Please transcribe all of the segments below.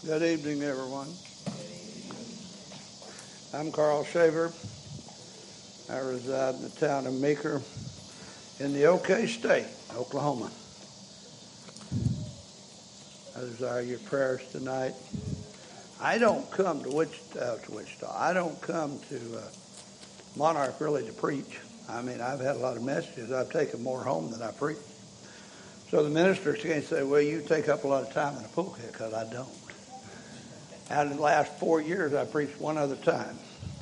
Good evening, everyone. I'm Carl Shaver. I reside in the town of Meeker in the OK State, Oklahoma. I desire your prayers tonight. I don't come to Wichita. I don't come to Monarch really to preach. I mean, I've had a lot of messages. I've taken more home than I preach. So the ministers can't say, well, you take up a lot of time in the pulpit, because I don't. Out of the last 4 years, I preached one other time.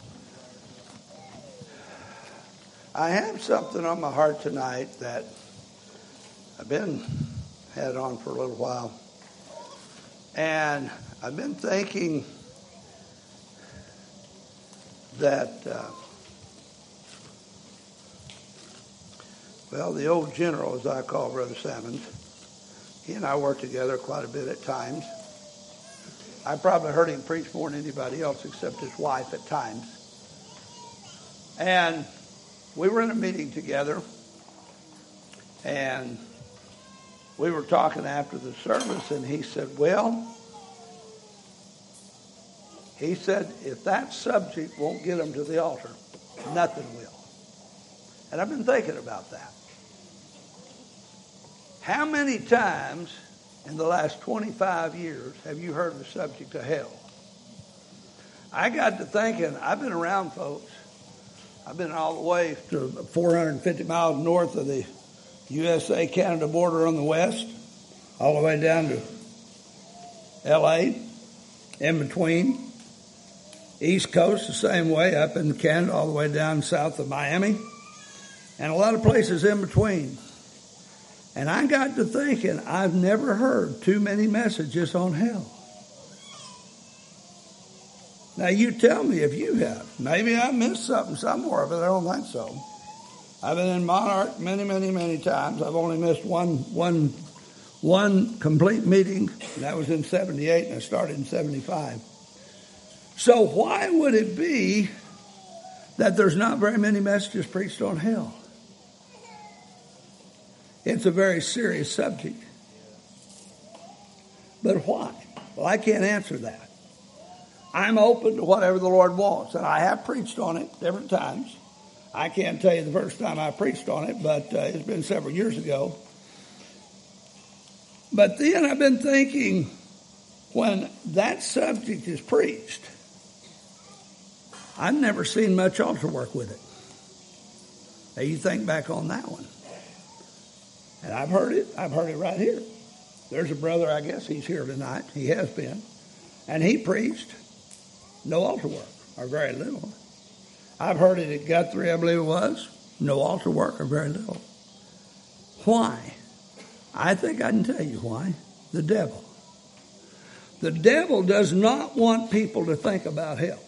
I have something on my heart tonight that I've had on for a little while. And I've been thinking that, the old general, as I call Brother Sammons, he and I worked together quite a bit at times. I probably heard him preach more than anybody else except his wife at times. And we were in a meeting together, and we were talking after the service, and he said, if that subject won't get them to the altar, nothing will. And I've been thinking about that. How many times in the last 25 years have you heard the subject of hell? I got to thinking, I've been around folks. I've been all the way to 450 miles north of the USA-Canada border on the west, all the way down to L.A., in between. East Coast, the same way, up in Canada, all the way down south of Miami, and a lot of places in between. And I got to thinking, I've never heard too many messages on hell. Now, you tell me if you have. Maybe I missed something somewhere, but I don't think so. I've been in Monarch many, many, many times. I've only missed one complete meeting, and that was in 78, and I started in 75. So why would it be that there's not very many messages preached on hell? It's a very serious subject. But why? Well, I can't answer that. I'm open to whatever the Lord wants, and I have preached on it different times. I can't tell you the first time I preached on it, but it's been several years ago. But then I've been thinking, when that subject is preached, I've never seen much altar work with it. Now, you think back on that one. And I've heard it right here. There's a brother, I guess he's here tonight. He has been. And he preached no altar work, or very little. I've heard it at Guthrie, I believe it was. No altar work, or very little. Why? I think I can tell you why. The devil. The devil does not want people to think about hell.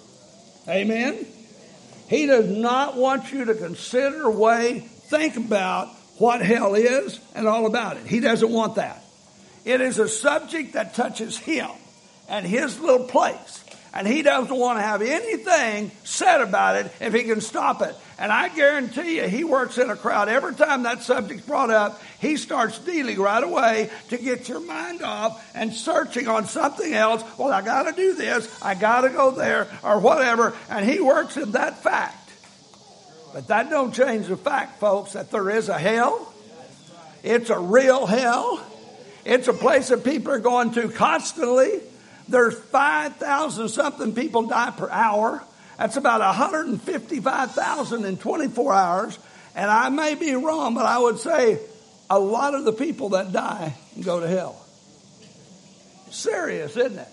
Amen? He does not want you to consider, think about what hell is and all about it. He doesn't want that. It is a subject that touches him and his little place. And he doesn't want to have anything said about it if he can stop it. And I guarantee you, he works in a crowd. Every time that subject's brought up, he starts dealing right away to get your mind off and searching on something else. Well, I got to do this. I got to go there or whatever. And he works in that fact. But that don't change the fact, folks, that there is a hell. It's a real hell. It's a place that people are going to constantly. There's 5,000 something people die per hour. That's about 155,000 in 24 hours. And I may be wrong, but I would say a lot of the people that die go to hell. Serious, isn't it?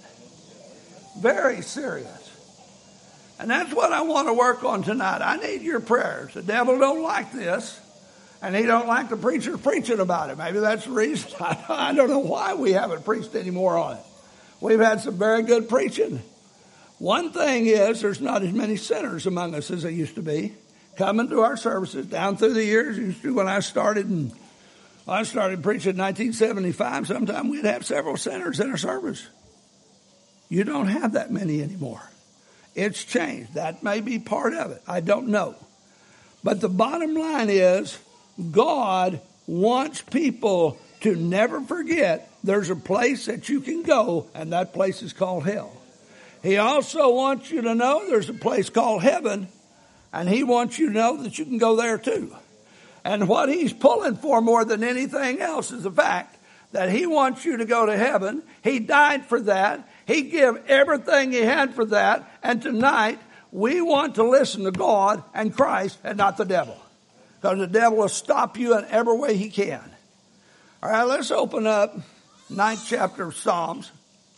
Very serious. And that's what I want to work on tonight. I need your prayers. The devil don't like this, and he don't like the preacher preaching about it. Maybe that's the reason. I don't know why we haven't preached any more on it. We've had some very good preaching. One thing is there's not as many sinners among us as there used to be coming to our services down through the years. Used to, when I started preaching in 1975, sometime we'd have several sinners in our service. You don't have that many anymore. It's changed. That may be part of it. I don't know. But the bottom line is God wants people to never forget there's a place that you can go, and that place is called hell. He also wants you to know there's a place called heaven, and he wants you to know that you can go there too. And what he's pulling for more than anything else is the fact that he wants you to go to heaven. He died for that. He gave everything he had for that. And tonight, we want to listen to God and Christ and not the devil. Because the devil will stop you in every way he can. All right, let's open up 9th chapter of Psalms.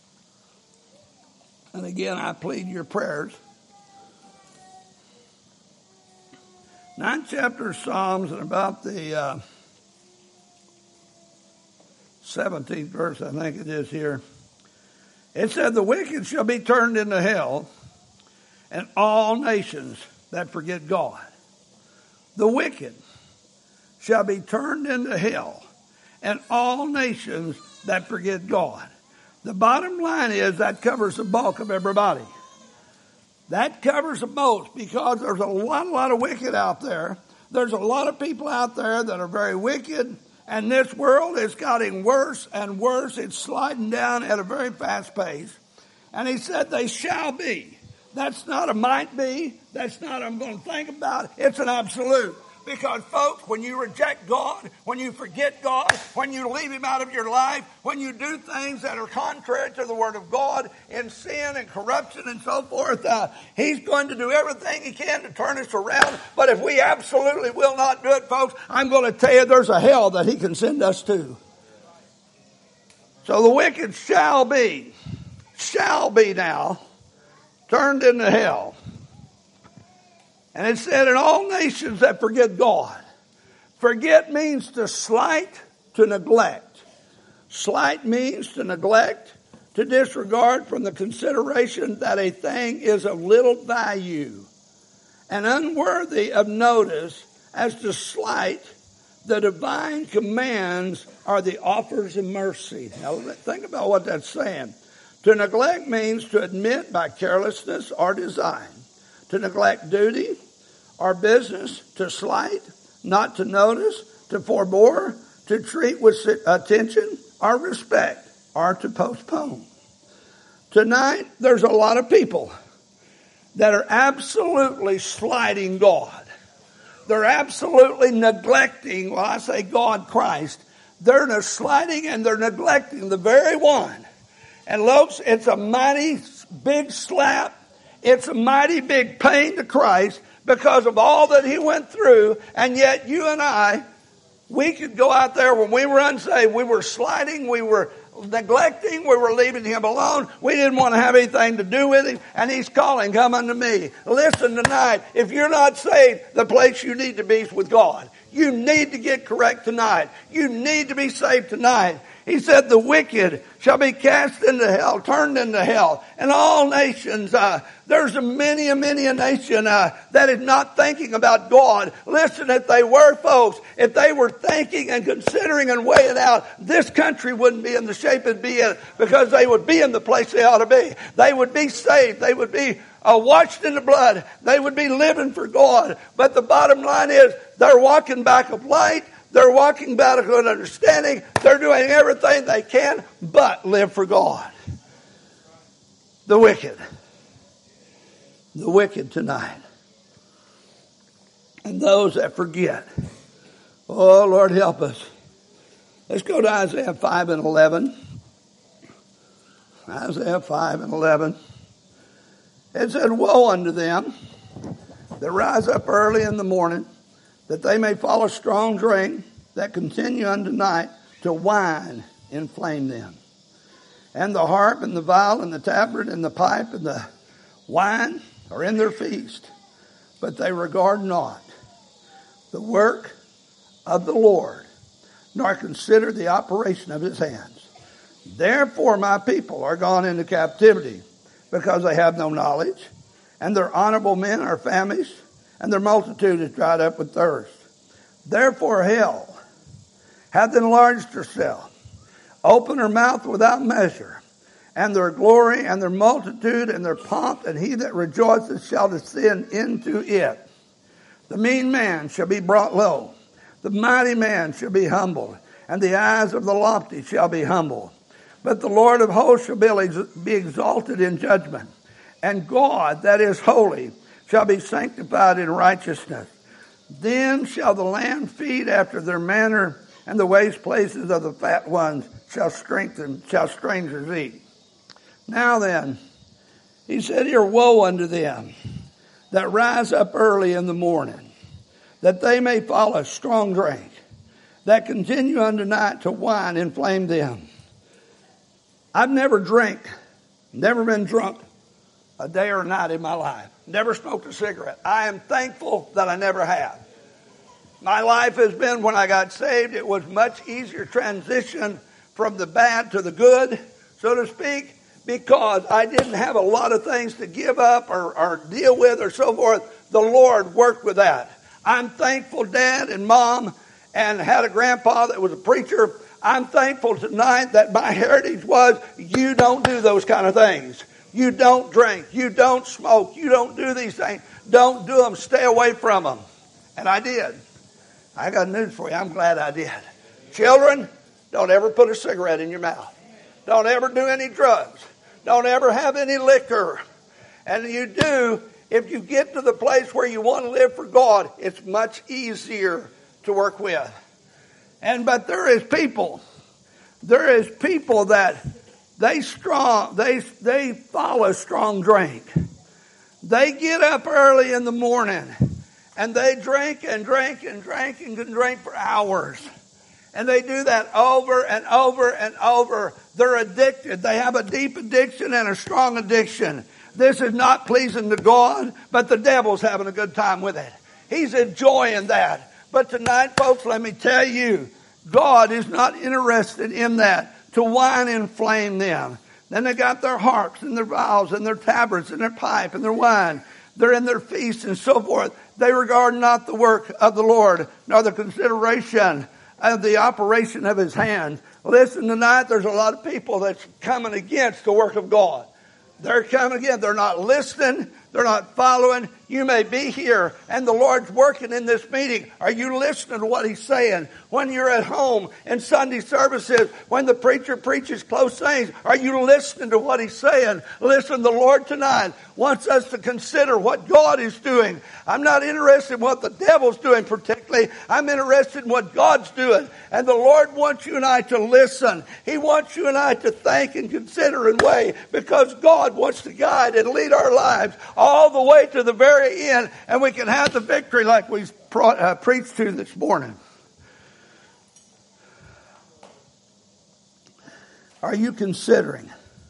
And again, I plead your prayers. 9th chapter of Psalms, and about the 17th verse, I think it is here. It said, the wicked shall be turned into hell, and all nations that forget God. The wicked shall be turned into hell, and all nations that forget God. The bottom line is that covers the bulk of everybody. That covers the most, because there's a lot of wicked out there. There's a lot of people out there that are very wicked, and this world is getting worse and worse. It's sliding down at a very fast pace. And he said they shall be. That's not a might be. That's not I'm going to think about it. It's an absolute. Because, folks, when you reject God, when you forget God, when you leave him out of your life, when you do things that are contrary to the Word of God in sin and corruption and so forth, he's going to do everything he can to turn us around. But if we absolutely will not do it, folks, I'm going to tell you there's a hell that he can send us to. So the wicked shall be now turned into hell. And it said, in all nations that forget God. Forget means to slight, to neglect. Slight means to neglect, to disregard from the consideration that a thing is of little value and unworthy of notice, as to slight the divine commands or the offers of mercy. Now think about what that's saying. To neglect means to admit by carelessness or design. To neglect duty or business, to slight, not to notice, to forebore, to treat with attention or respect, or to postpone. Tonight, there's a lot of people that are absolutely slighting God. They're absolutely neglecting, well, I say God, Christ. They're slighting and they're neglecting the very one. And folks, it's a mighty big slap. It's a mighty big pain to Christ because of all that he went through. And yet you and I, we could go out there when we were unsaved. We were sliding. We were neglecting. We were leaving him alone. We didn't want to have anything to do with him. And he's calling, come unto me. Listen tonight. If you're not saved, the place you need to be is with God. You need to get correct tonight. You need to be saved tonight. He said the wicked shall be cast into hell, turned into hell. And all nations, there's a many a nation that is not thinking about God. Listen, if they were, folks, if they were thinking and considering and weighing out, this country wouldn't be in the shape it'd be in, because they would be in the place they ought to be. They would be saved. They would be washed in the blood. They would be living for God. But the bottom line is they're walking back of light. They're walking back of good understanding. They're doing everything they can but live for God. The wicked tonight. And those that forget. Oh, Lord, help us. Let's go to Isaiah 5 and 11. Isaiah 5 and 11. It said, woe unto them that rise up early in the morning, that they may follow strong drink, that continue unto night, to wine inflame them. And the harp and the viol and the tabret and the pipe and the wine are in their feast, but they regard not the work of the Lord, nor consider the operation of his hands. Therefore my people are gone into captivity, because they have no knowledge, and their honorable men are famished, and their multitude is dried up with thirst. Therefore hell hath enlarged herself, opened her mouth without measure, and their glory and their multitude and their pomp, and he that rejoiceth shall descend into it. The mean man shall be brought low, the mighty man shall be humbled, and the eyes of the lofty shall be humble. But the Lord of hosts shall be exalted in judgment, and God, that is holy, shall be sanctified in righteousness. Then shall the land feed after their manner, and the waste places of the fat ones shall strangers eat. Now then, he said here, woe unto them that rise up early in the morning, that they may follow strong drink, that continue unto night to wine inflame them. I've never been drunk a day or a night in my life. Never smoked a cigarette. I am thankful that I never have. My life has been, when I got saved, it was much easier transition from the bad to the good, so to speak, because I didn't have a lot of things to give up or deal with or so forth. The Lord worked with that. I'm thankful, Dad and Mom, and had a grandpa that was a preacher. I'm thankful tonight that my heritage was, you don't do those kind of things. You don't drink. You don't smoke. You don't do these things. Don't do them. Stay away from them. And I did. I got news for you. I'm glad I did. Children, don't ever put a cigarette in your mouth. Don't ever do any drugs. Don't ever have any liquor. And you do, if you get to the place where you want to live for God, it's much easier to work with. But there is people that they follow strong drink. They get up early in the morning and they drink and drink and drink and can drink for hours. And they do that over and over and over. They're addicted. They have a deep addiction and a strong addiction. This is not pleasing to God, but the devil's having a good time with it. He's enjoying that. But tonight, folks, let me tell you, God is not interested in that, to wine and inflame them. Then they got their harps and their viols and their tabrets and their pipe and their wine. They're in their feasts and so forth. They regard not the work of the Lord, nor the consideration of the operation of his hand. Listen, tonight there's a lot of people that's coming against the work of God. They're coming again. They're not listening. They're not following. You may be here and the Lord's working in this meeting. Are you listening to what he's saying? When you're at home in Sunday services, when the preacher preaches close things, are you listening to what he's saying? Listen, the Lord tonight wants us to consider what God is doing. I'm not interested in what the devil's doing particularly. I'm interested in what God's doing. And the Lord wants you and I to listen. He wants you and I to think and consider and weigh, because God wants to guide and lead our lives all the way to the very end, and we can have the victory like we preached to this morning. Are you considering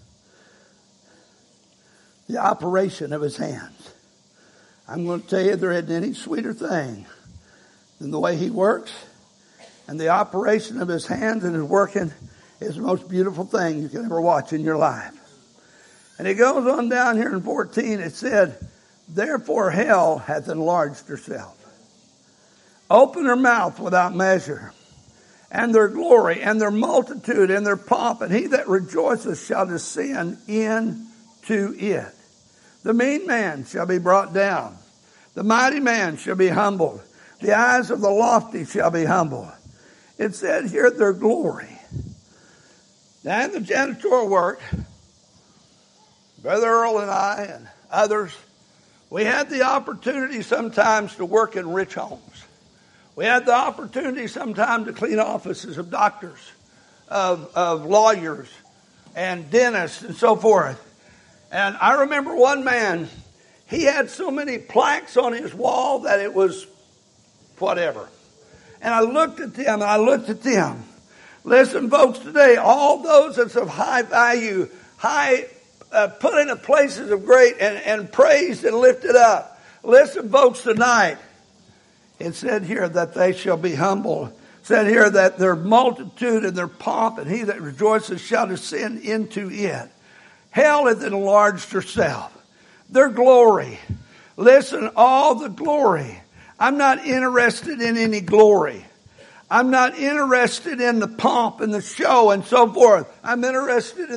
the operation of his hands? I'm going to tell you, there isn't any sweeter thing than the way he works, and the operation of his hands and his working is the most beautiful thing you can ever watch in your life. And it goes on down here in 14, it said, therefore hell hath enlarged herself, opened her mouth without measure, and their glory and their multitude and their pomp, and he that rejoiceth shall descend into it. The mean man shall be brought down, the mighty man shall be humbled, the eyes of the lofty shall be humbled. It said here, their glory. Now in the janitorial work, Brother Earl and I and others, we had the opportunity sometimes to work in rich homes. We had the opportunity sometimes to clean offices of doctors, of lawyers, and dentists, and so forth. And I remember one man, he had so many plaques on his wall that it was whatever. And I looked at them, Listen, folks, today, all those that's of high value, put into places of great and praised and lifted up. Listen, folks, tonight, it said here that they shall be humble. It said here that their multitude and their pomp, and he that rejoices shall descend into it. Hell hath enlarged herself. Their glory. Listen, all the glory. I'm not interested in any glory. I'm not interested in the pomp and the show and so forth. I'm interested in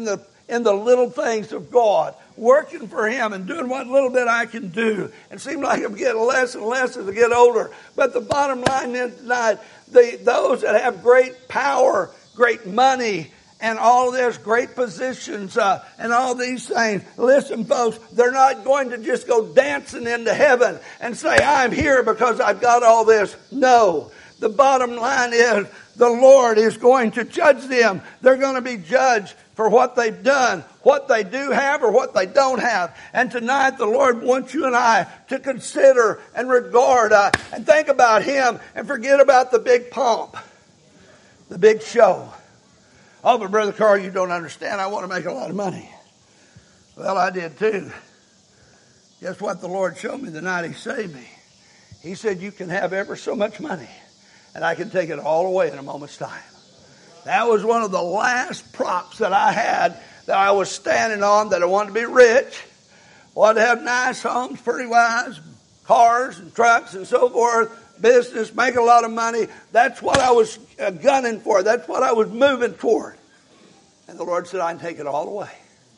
in the little things of God, working for Him and doing what little bit I can do. It seems like I'm getting less and less as I get older. But the bottom line is tonight, those that have great power, great money, and all this, great positions, and all these things. Listen, folks, they're not going to just go dancing into heaven and say, I'm here because I've got all this. No. The bottom line is the Lord is going to judge them. They're going to be judged for what they've done, what they do have or what they don't have. And tonight the Lord wants you and I to consider and regard and think about Him and forget about the big pomp, the big show. Oh, but Brother Carl, you don't understand. I want to make a lot of money. Well, I did too. Guess what the Lord showed me the night He saved me? He said, you can have ever so much money, and I can take it all away in a moment's time. That was one of the last props that I had that I was standing on, that I wanted to be rich, wanted to have nice homes, pretty wives, cars and trucks and so forth, business, make a lot of money. That's what I was gunning for. That's what I was moving toward. And the Lord said, I can take it all away.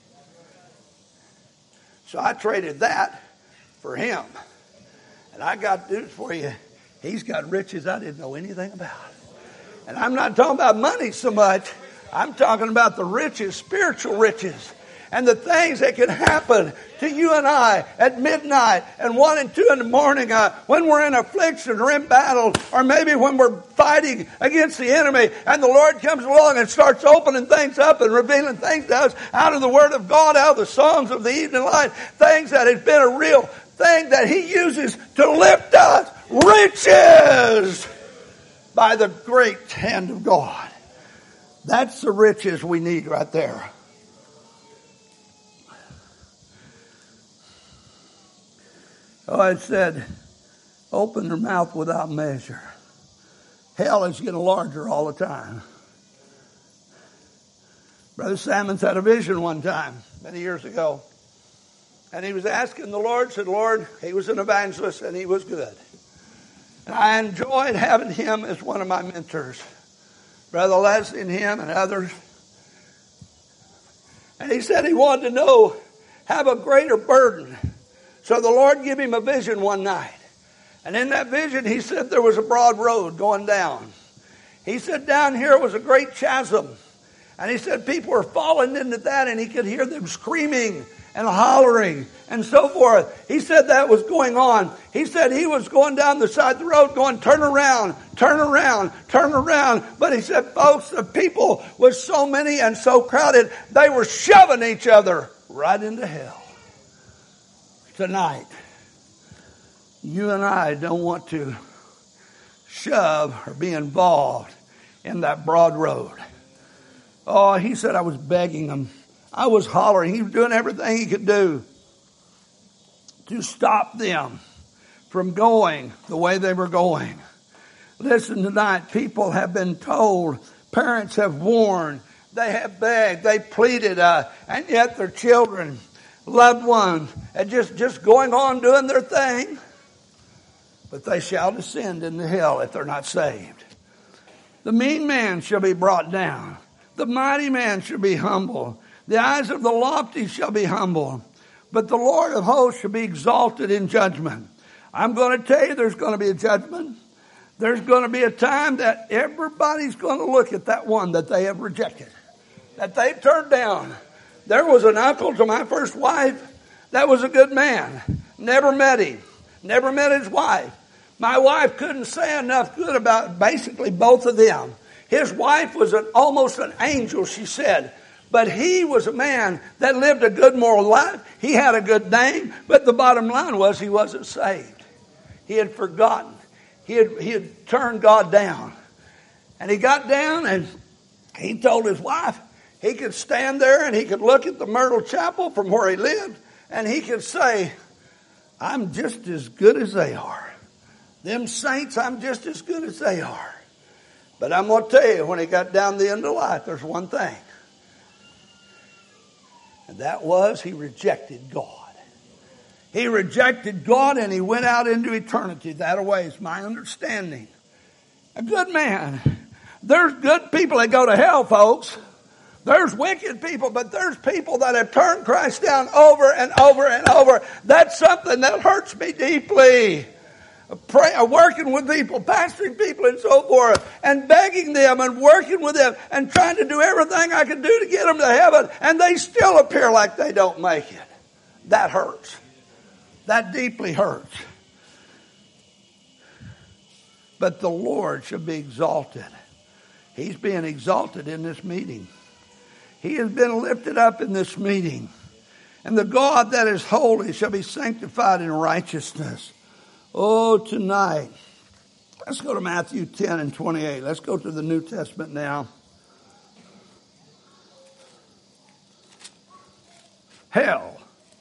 So I traded that for Him. And I got news for you. He's got riches I didn't know anything about. And I'm not talking about money so much. I'm talking about the riches, spiritual riches. And the things that can happen to you and I at midnight and 1 and 2 in the morning when we're in affliction or in battle, or maybe when we're fighting against the enemy and the Lord comes along and starts opening things up and revealing things to us out of the Word of God, out of the songs of the evening light, things that has been a real thing that He uses to lift us, riches by the great hand of God. That's the riches we need right there. Oh, it said, open their mouth without measure. Hell is getting larger all the time. Brother Sammons had a vision one time, many years ago. And he was asking the Lord, said, Lord, he was an evangelist and he was good. And I enjoyed having him as one of my mentors. Brother Leslie and him and others. And he said he wanted to know, have a greater burden. So the Lord gave him a vision one night. And in that vision, he said there was a broad road going down. He said down here was a great chasm. And he said people were falling into that, and he could hear them screaming and hollering and so forth. He said that was going on. He said he was going down the side of the road going, turn around, turn around, turn around. But he said, folks, the people was so many and so crowded, they were shoving each other right into hell. Tonight, you and I don't want to shove or be involved in that broad road. Oh, he said I was begging him. I was hollering. He was doing everything he could do to stop them from going the way they were going. Listen, tonight, people have been told, parents have warned, they have begged, they pleaded, and yet their children, loved ones, and just going on doing their thing. But they shall descend into hell if they're not saved. The mean man shall be brought down. The mighty man shall be humble. The eyes of the lofty shall be humble. But the Lord of hosts shall be exalted in judgment. I'm going to tell you there's going to be a judgment. There's going to be a time that everybody's going to look at that one that they have rejected, that they've turned down. There was an uncle to my first wife that was a good man. Never met him. Never met his wife. My wife couldn't say enough good about basically both of them. His wife was almost an angel, she said. But he was a man that lived a good moral life. He had a good name. But the bottom line was he wasn't saved. He had forgotten. He had turned God down. And he got down and he told his wife, he could stand there and he could look at the Myrtle Chapel from where he lived, and he could say, I'm just as good as they are. Them saints, I'm just as good as they are. But I'm going to tell you, when he got down the end of life, there's one thing. And that was he rejected God. He rejected God and he went out into eternity. That way is my understanding. A good man. There's good people that go to hell, folks. There's wicked people, but there's people that have turned Christ down over and over and over. That's something that hurts me deeply. Working with people, pastoring people and so forth, and begging them and working with them and trying to do everything I can do to get them to heaven, and they still appear like they don't make it. That hurts. That deeply hurts. But the Lord shall be exalted. He's being exalted in this meeting. He has been lifted up in this meeting. And the God that is holy shall be sanctified in righteousness. Oh, tonight. Let's go to Matthew 10 and 28. Let's go to the New Testament now. Hell.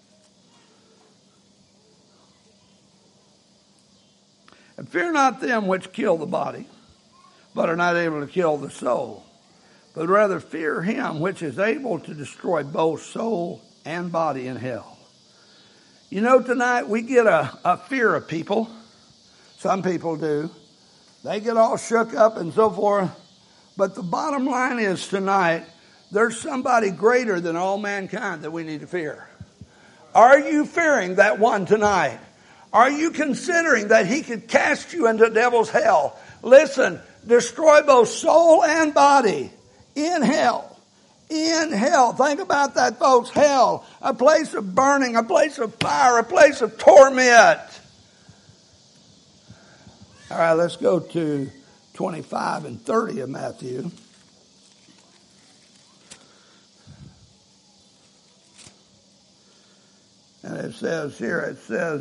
And fear not them which kill the body, but are not able to kill the soul. But rather fear him which is able to destroy both soul and body in hell. You know, tonight we get a fear of people. Some people do. They get all shook up and so forth. But the bottom line is tonight, there's somebody greater than all mankind that we need to fear. Are you fearing that one tonight? Are you considering that he could cast you into devil's hell? Listen, destroy both soul and body in hell. In hell. Think about that, folks. Hell. A place of burning, a place of fire, a place of torment. All right, let's go to 25 and 30 of Matthew. And it says here,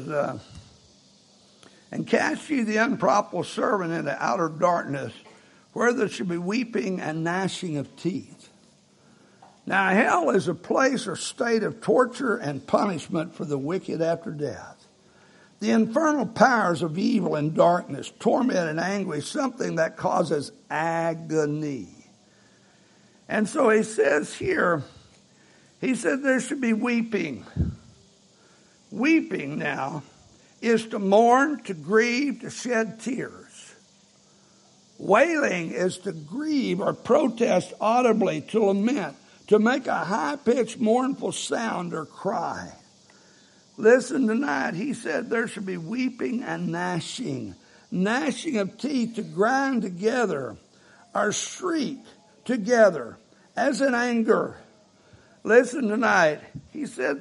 and cast ye the unprofitable servant into outer darkness, where there shall be weeping and gnashing of teeth. Now, hell is a place or state of torture and punishment for the wicked after death. The infernal powers of evil and darkness, torment and anguish, something that causes agony. And so he says here, he said there should be weeping. Weeping now is to mourn, to grieve, to shed tears. Wailing is to grieve or protest audibly, to lament, to make a high-pitched mournful sound or cry. Listen tonight, he said there should be weeping and gnashing. Gnashing of teeth, to grind together or shriek together as in anger. Listen tonight, he said,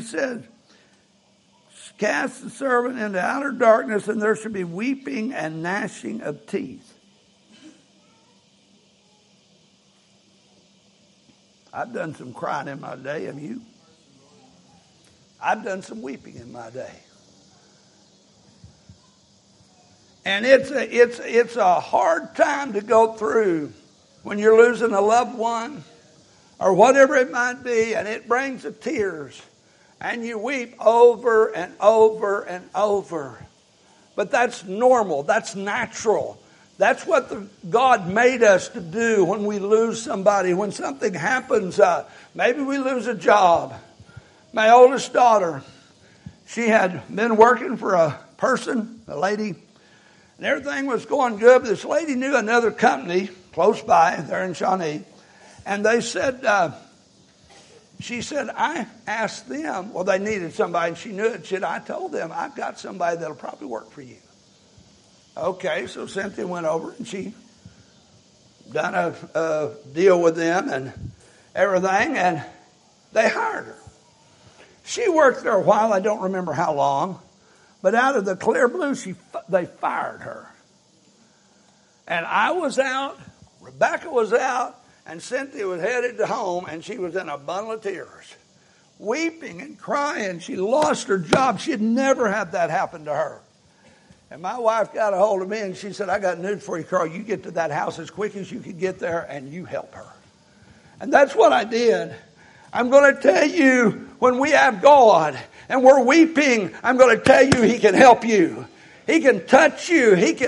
cast the servant into outer darkness, and there should be weeping and gnashing of teeth. I've done some crying in my day, have you? I've done some weeping in my day. And it's a hard time to go through when you're losing a loved one or whatever it might be, and it brings the tears. And you weep over and over and over. But that's normal. That's natural. That's what God made us to do when we lose somebody. When something happens, maybe we lose a job. My oldest daughter, she had been working for a person, a lady, and everything was going good. But this lady knew another company close by there in Shawnee. And they said, she said, I asked them, well, they needed somebody, and she knew it. She said, I told them, I've got somebody that'll probably work for you. Okay, so Cynthia went over, and she done a deal with them and everything, and they hired her. She worked there a while, I don't remember how long, but out of the clear blue, they fired her. And I was out, Rebecca was out, and Cynthia was headed to home, and she was in a bundle of tears, weeping and crying. She lost her job. She had never had that happen to her. And my wife got a hold of me, and she said, I got news for you, Carl. You get to that house as quick as you can get there, and you help her. And that's what I did. I'm going to tell you, when we have God and we're weeping, I'm going to tell you He can help you. He can touch you. He can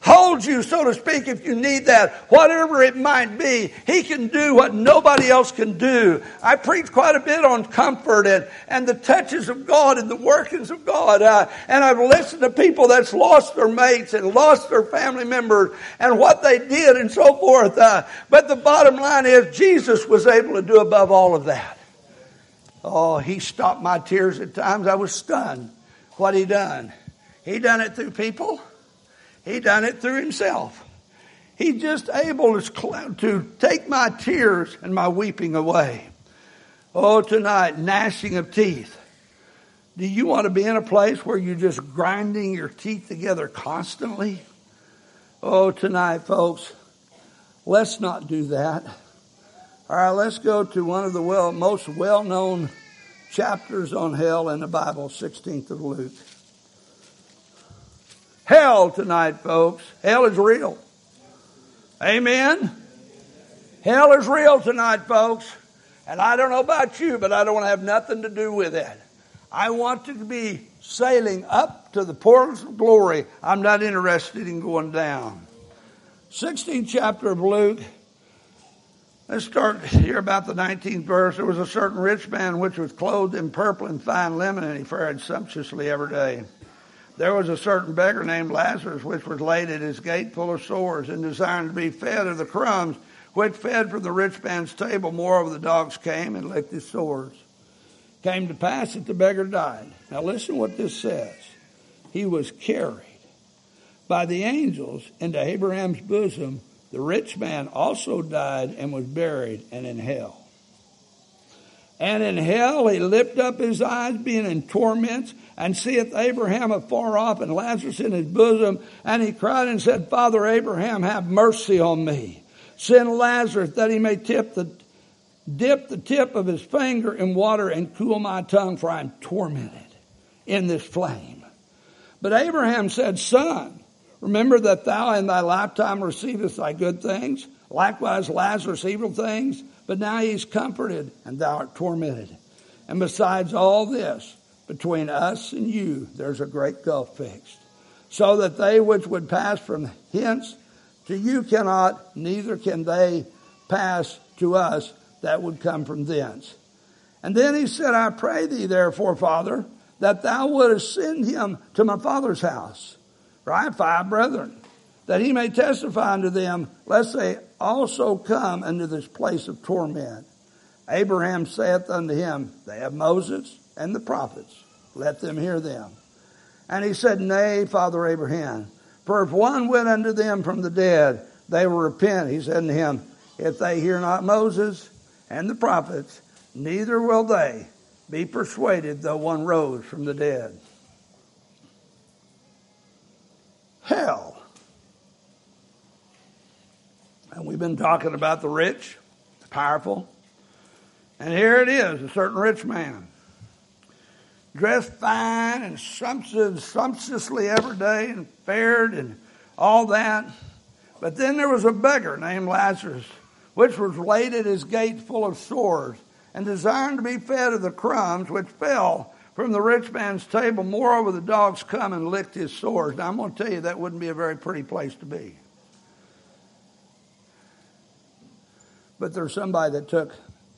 hold you, so to speak, if you need that. Whatever it might be, He can do what nobody else can do. I preach quite a bit on comfort and the touches of God and the workings of God. And I've listened to people that's lost their mates and lost their family members and what they did and so forth. But the bottom line is Jesus was able to do above all of that. Oh, He stopped my tears at times. I was stunned what He done. He done it through people. He done it through Himself. He's just able to take my tears and my weeping away. Oh, tonight, gnashing of teeth. Do you want to be in a place where you're just grinding your teeth together constantly? Oh, tonight, folks, let's not do that. All right, let's go to one of the most well-known chapters on hell in the Bible, 16th of Luke. Hell tonight, folks. Hell is real. Amen? Hell is real tonight, folks. And I don't know about you, but I don't want to have nothing to do with it. I want to be sailing up to the portals of glory. I'm not interested in going down. 16th chapter of Luke. Let's start here about the 19th verse. There was a certain rich man which was clothed in purple and fine linen, and he fared sumptuously every day. There was a certain beggar named Lazarus, which was laid at his gate full of sores, and desiring to be fed of the crumbs which fed from the rich man's table. Moreover, the dogs came and licked his sores. Came to pass that the beggar died. Now listen what this says. He was carried by the angels into Abraham's bosom. The rich man also died and was buried, and in hell. And in hell he lifted up his eyes, being in torments, and seeth Abraham afar off, and Lazarus in his bosom. And he cried and said, Father Abraham, have mercy on me. Send Lazarus that he may dip the tip of his finger in water and cool my tongue, for I am tormented in this flame. But Abraham said, Son, remember that thou in thy lifetime receivest thy good things, likewise Lazarus evil things. But now he is comforted, and thou art tormented. And besides all this, between us and you, there's a great gulf fixed, so that they which would pass from hence to you cannot, neither can they pass to us that would come from thence. And then he said, I pray thee, therefore, Father, that thou wouldest send him to my father's house. Right? 5 brethren, that he may testify unto them, lest they also come unto this place of torment. Abraham saith unto him, They have Moses and the prophets. Let them hear them. And he said, Nay, Father Abraham, for if one went unto them from the dead, they will repent. He said unto him, If they hear not Moses and the prophets, neither will they be persuaded, though one rose from the dead. Hell. And we've been talking about the rich, the powerful. And here it is, a certain rich man, dressed fine and sumptuously every day and fared and all that. But then there was a beggar named Lazarus, which was laid at his gate full of sores, and desiring to be fed of the crumbs which fell from the rich man's table. Moreover, the dogs come and licked his sores. Now, I'm going to tell you, that wouldn't be a very pretty place to be. But there's somebody that took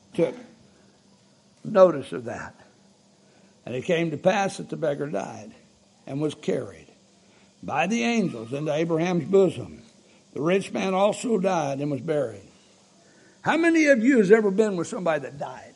notice of that. And it came to pass that the beggar died and was carried by the angels into Abraham's bosom. The rich man also died and was buried. How many of you has ever been with somebody that died?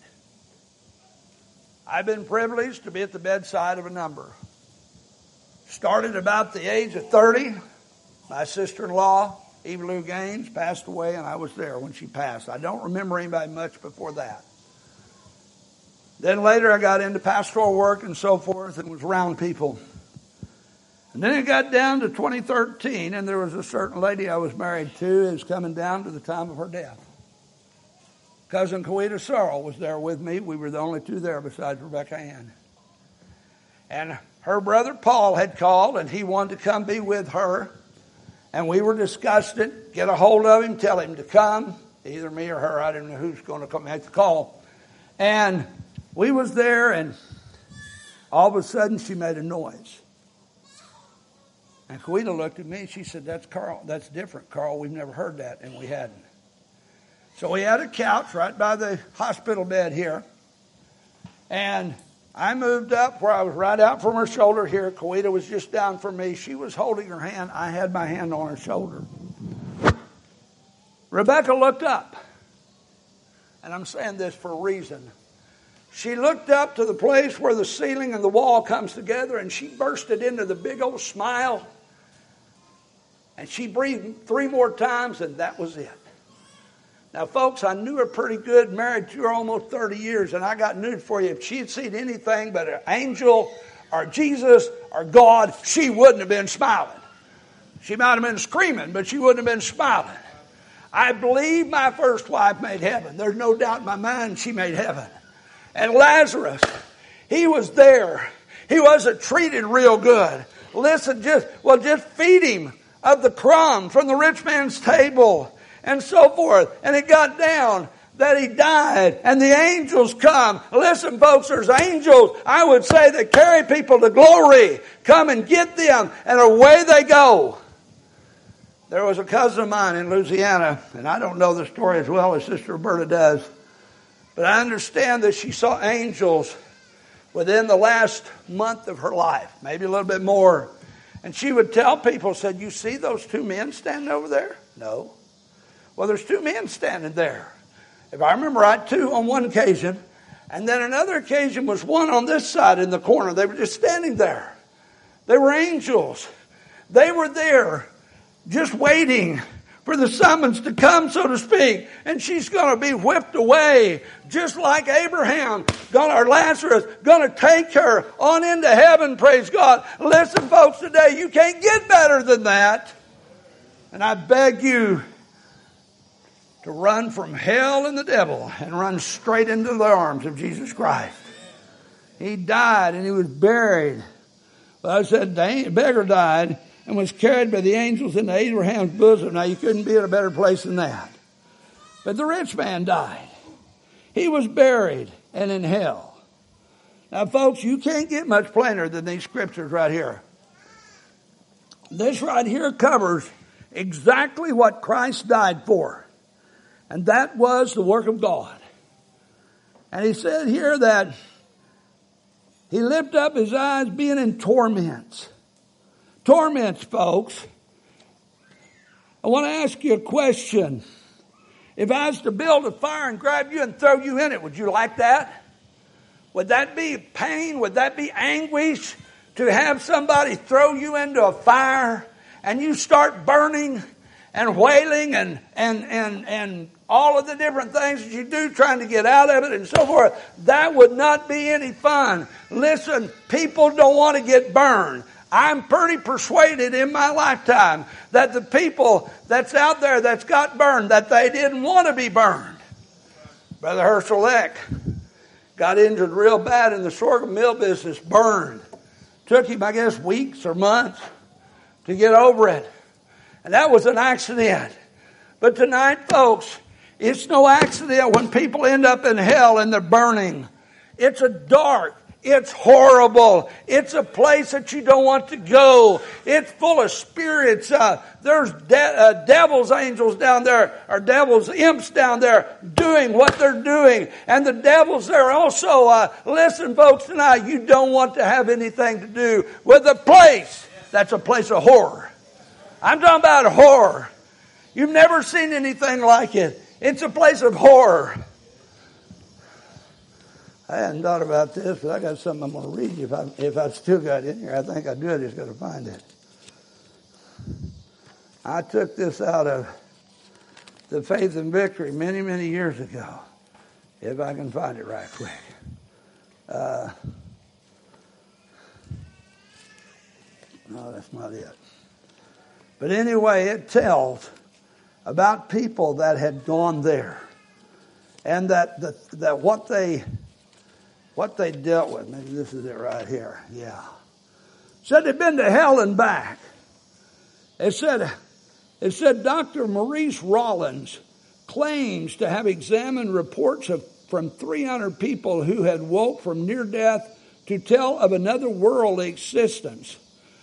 I've been privileged to be at the bedside of a number. Started about the age of 30. My sister-in-law, Eva Lou Gaines, passed away, and I was there when she passed. I don't remember anybody much before that. Then later I got into pastoral work and so forth and was around people. And then it got down to 2013, and there was a certain lady I was married to who was coming down to the time of her death. Cousin Kawita Sorrell was there with me. We were the only two there besides Rebecca Ann. And her brother Paul had called, and he wanted to come be with her. And we were discussing it, get a hold of him, tell him to come, either me or her. I didn't know who's going to come make the call. And we was there, and all of a sudden she made a noise. And Kawita looked at me and she said, "That's Carl. That's different, Carl. We've never heard that." And we hadn't. So we had a couch right by the hospital bed here. And I moved up where I was right out from her shoulder here. Kawita was just down from me. She was holding her hand. I had my hand on her shoulder. Rebecca looked up. And I'm saying this for a reason. She looked up to the place where the ceiling and the wall comes together, and she bursted into the big old smile. And she breathed 3 more times, and that was it. Now, folks, I knew her pretty good, married to her almost 30 years, and I got news for you. If she had seen anything but an angel or Jesus or God, she wouldn't have been smiling. She might have been screaming, but she wouldn't have been smiling. I believe my first wife made heaven. There's no doubt in my mind she made heaven. And Lazarus, he was there. He wasn't treated real good. Listen, just feed him of the crumbs from the rich man's table. And so forth. And it got down that he died. And the angels come. Listen, folks, there's angels, I would say, that carry people to glory. Come and get them. And away they go. There was a cousin of mine in Louisiana. And I don't know the story as well as Sister Roberta does. But I understand that she saw angels within the last month of her life. Maybe a little bit more. And she would tell people, said, "You see those 2 men standing over there?" "No." "Well, there's 2 men standing there." If I remember right, 2 on one occasion. And then another occasion was 1 on this side in the corner. They were just standing there. They were angels. They were there just waiting for the summons to come, so to speak. And she's going to be whipped away, just like Abraham, or Lazarus, going to take her on into heaven, praise God. Listen, folks, today, you can't get better than that. And I beg you to run from hell and the devil and run straight into the arms of Jesus Christ. He died and he was buried. Well, I said the beggar died and was carried by the angels into Abraham's bosom. Now, you couldn't be in a better place than that. But the rich man died. He was buried and in hell. Now, folks, you can't get much plainer than these scriptures right here. This right here covers exactly what Christ died for. And that was the work of God. And he said here that he lifted up his eyes being in torments. Torments, folks. I want to ask you a question. If I was to build a fire and grab you and throw you in it, would you like that? Would that be pain? Would that be anguish to have somebody throw you into a fire and you start burning and wailing and all of the different things that you do trying to get out of it and so forth? That would not be any fun. Listen, people don't want to get burned. I'm pretty persuaded in my lifetime that the people that's out there that's got burned, that they didn't want to be burned. Brother Herschel Eck got injured real bad in the sorghum mill business, burned. Took him, I guess, weeks or months to get over it. And that was an accident. But tonight, folks, it's no accident when people end up in hell and they're burning. It's a dark, it's horrible. It's a place that you don't want to go. It's full of spirits. There's devil's angels down there, or devil's imps down there doing what they're doing. And the devil's there also. Listen, folks, tonight, you don't want to have anything to do with a place that's a place of horror. I'm talking about horror. You've never seen anything like it. It's a place of horror. I hadn't thought about this, but I got something I'm going to read you. If I still got it in here, I think I do. I just got to find it. I took this out of the Faith and Victory many, many years ago. If I can find it right quick. No, that's not it. But anyway, it tells about people that had gone there, and that what they dealt with. Maybe this is it right here. Yeah. Said they'd been to hell and back. It said Dr. Maurice Rollins claims to have examined reports from 300 people who had woke from near death to tell of another world existence.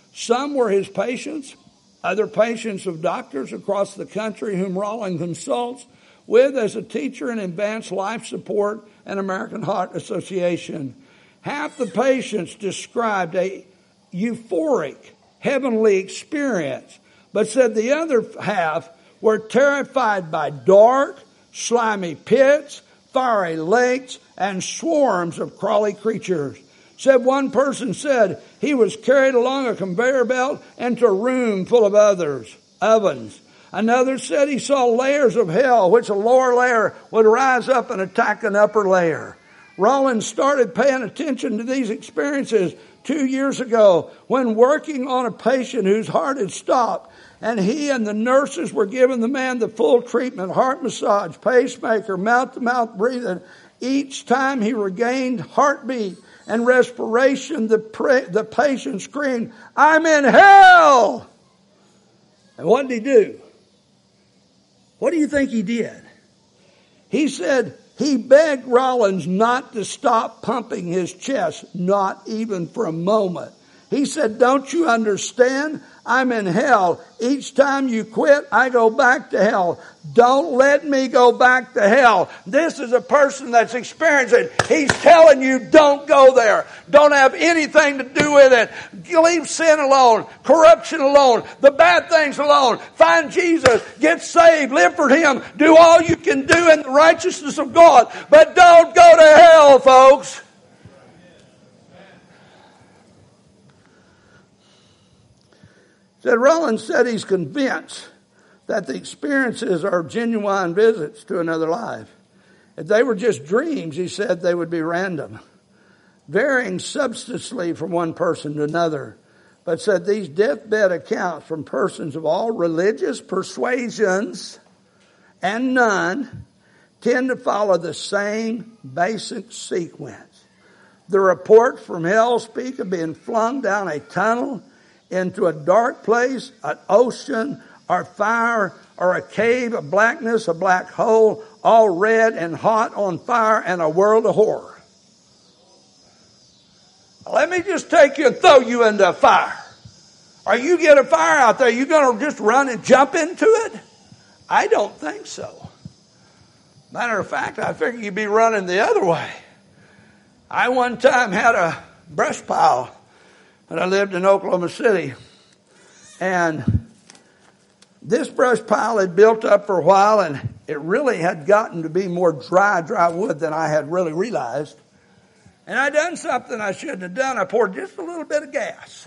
Some were his patients, other patients of doctors across the country whom Rollins consults with as a teacher in advanced life support and American Heart Association. Half the patients described a euphoric, heavenly experience, but said the other half were terrified by dark, slimy pits, fiery lakes, and swarms of crawly creatures. Said one person said he was carried along a conveyor belt into a room full of ovens. Another said he saw layers of hell, which a lower layer would rise up and attack an upper layer. Rollins started paying attention to these experiences 2 years ago when working on a patient whose heart had stopped, and he and the nurses were giving the man the full treatment, heart massage, pacemaker, mouth-to-mouth breathing. Each time he regained heartbeat and respiration, the patient screamed, "I'm in hell!" And what did he do? What do you think he did? He said he begged Rollins not to stop pumping his chest, not even for a moment. He said, "Don't you understand? I'm in hell. Each time you quit, I go back to hell. Don't let me go back to hell." This is a person that's experiencing. He's telling you, don't go there. Don't have anything to do with it. Leave sin alone, corruption alone, the bad things alone. Find Jesus, get saved, live for Him. Do all you can do in the righteousness of God. But don't go to hell, folks. Rollins said he's convinced that the experiences are genuine visits to another life. If they were just dreams, he said, they would be random, varying substantially from one person to another. But said these deathbed accounts from persons of all religious persuasions and none tend to follow the same basic sequence. The reports from hell speak of being flung down a tunnel into a dark place, an ocean, or fire, or a cave of blackness, a black hole, all red and hot on fire, and a world of horror. Let me just take you and throw you into a fire. Or you get a fire out there, you going to just run and jump into it? I don't think so. Matter of fact, I figure you'd be running the other way. I one time had a brush pile when I lived in Oklahoma City. And this brush pile had built up for a while, and it really had gotten to be more dry wood than I had really realized. And I done something I shouldn't have done. I poured just a little bit of gas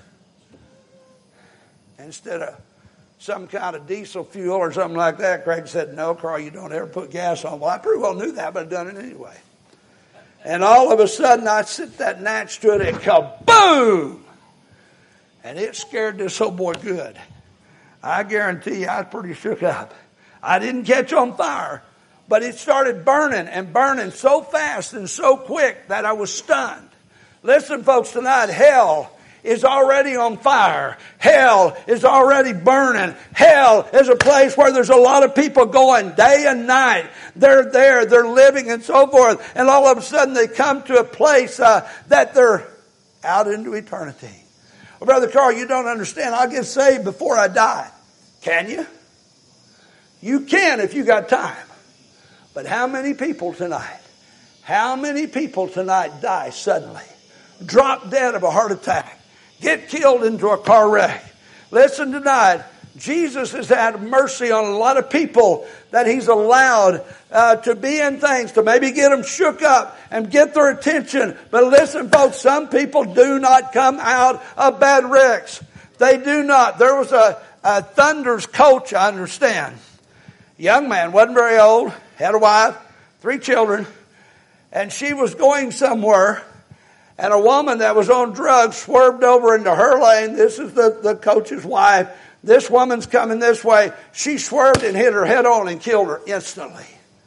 instead of some kind of diesel fuel or something like that. Craig said, "No, Carl, you don't ever put gas on." Well, I pretty well knew that, but I'd done it anyway. And all of a sudden, I sit that match to it, and kaboom! And it scared this old boy good. I guarantee you, I was pretty shook up. I didn't catch on fire, but it started burning and burning so fast and so quick that I was stunned. Listen, folks, tonight, hell is already on fire. Hell is already burning. Hell is a place where there's a lot of people going day and night. They're there, they're living and so forth. And all of a sudden they come to a place that they're out into eternity. Well, Brother Carl, you don't understand. I'll get saved before I die. Can you? You can if you got time. But how many people tonight die suddenly? Drop dead of a heart attack. Get killed into a car wreck. Listen tonight. Jesus has had mercy on a lot of people that He's allowed to be in things, to maybe get them shook up and get their attention. But listen, folks, some people do not come out of bad wrecks. They do not. There was a Thunder's coach, I understand. Young man, wasn't very old, had a wife, 3 children, and she was going somewhere, and a woman that was on drugs swerved over into her lane. This is the coach's wife. This woman's coming this way. She swerved and hit her head on and killed her instantly.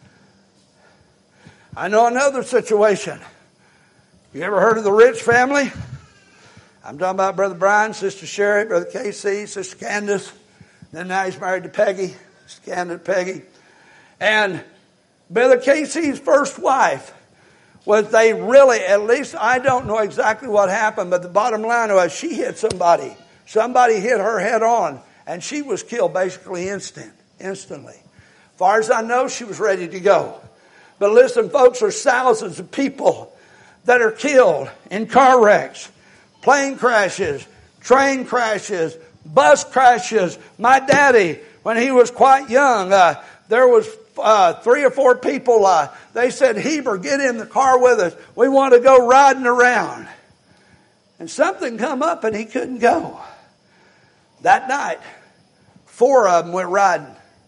I know another situation. You ever heard of the Rich family? I'm talking about Brother Brian, Sister Sherry, Brother Casey, Sister Candace. Then now he's married to Peggy, Sister Candace, Peggy. And Brother Casey's first wife was they really, at least I don't know exactly what happened, but the bottom line was she hit somebody Somebody hit her head on, and she was killed basically instantly. As far as I know, she was ready to go. But listen, folks, there's thousands of people that are killed in car wrecks, plane crashes, train crashes, bus crashes. My daddy, when he was quite young, there was 3 or 4 people. They said, Heber, get in the car with us. We want to go riding around. And something come up and he couldn't go. That night, 4 of them went riding.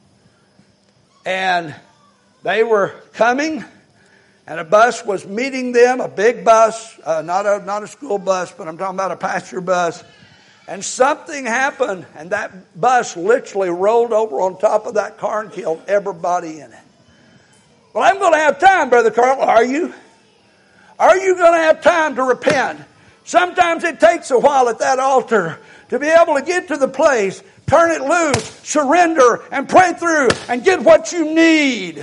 And they were coming, and a bus was meeting them, a big bus, not a school bus, but I'm talking about a pasture bus. And something happened, and that bus literally rolled over on top of that car and killed everybody in it. Well, I'm going to have time, Brother Carl. Are you? Are you going to have time to repent? Sometimes it takes a while at that altar to be able to get to the place, turn it loose, surrender, and pray through, and get what you need.